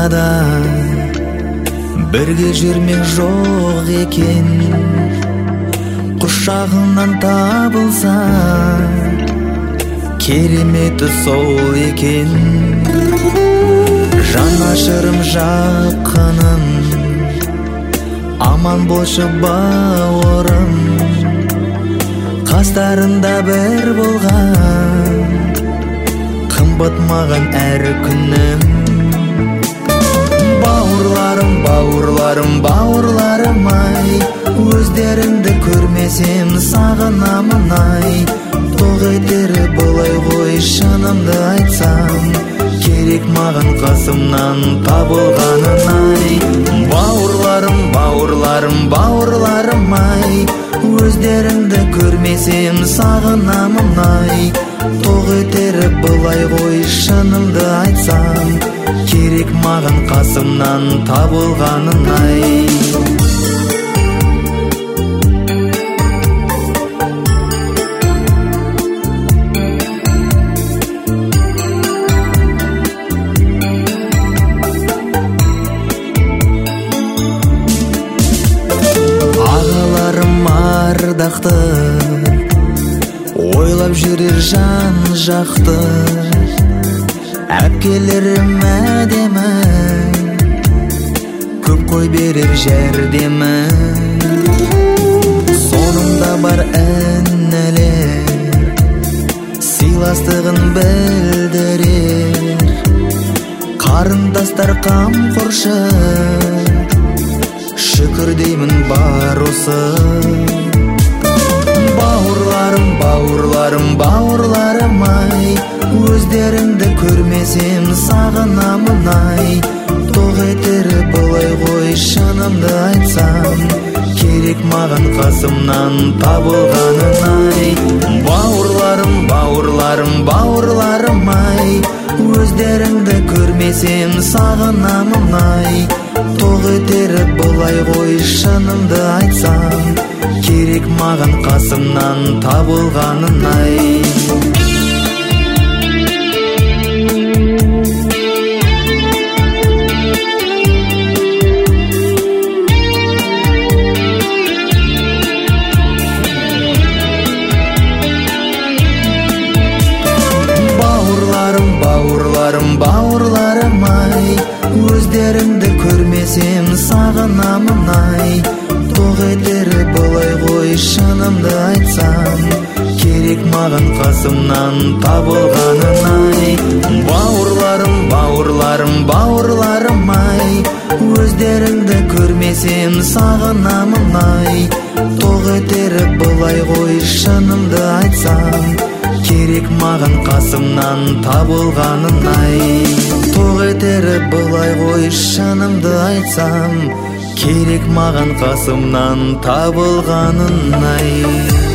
да бірге жүрмек жоқ екен. Құшағынан табылса кереметі сол екен. Жанашырым жақыным, аман болшы бауырым, қастарында бір болған қымбат маған әр күнім. Бауырларым, бауырларым, бауырларым ай, өздеріңді көрмесем сағынамын ай. Тоқ етері бұлай ғой, шынымды айтсам, керек маған қасымнан табылғанын ай. Бауырларым, бауырларым, бауырларым ай, өздеріңді көрмесем сағынамын ай. Тоқ етері бұлай ғой, шынымды айтсам, керек маған қасымнан табылғанын ай. Ардақты ойлап жүрер жан жақты, әпкелерім әдемі, көп қой берер жәрдемі. Сонымда бар інілер сыйластығын білдірер, қарындастар қамқоршы, шүкір деймін бар осы. Бауырларым, бауырларым, бауырларым ай, өздеріңді көрмесем сағынамын ай. Тоқ етері бұлай ғой, шынымды айтсам, керек маған қасымнан табылғанын ай. Бауырларым, бауырларым, бауырларым ай, өздеріңді көрмесем сағынамын ай. Тоқ етері бұлай ғой, шынымды айтсам, керек маған қасымнан табылғанын ай. Бауырларым, бауырларым, бауырларым ай, өздеріңді көрмесем сағынамын ай. Тоқ етері бұлай ғой, шынымды айтсам, керек маған қасымнан табылғанын ай. Бауырларым, бауырларым, бауырларым ай, өздеріңді көрмесем сағынамын ай. Тоқ етері бұлай ғой, шынымды айтсам, керек маған қасымнан табылғанын ай. Тоқ етері бұлай ғой, шынымды айтсам, керек маған қасымнан табылғанын ай.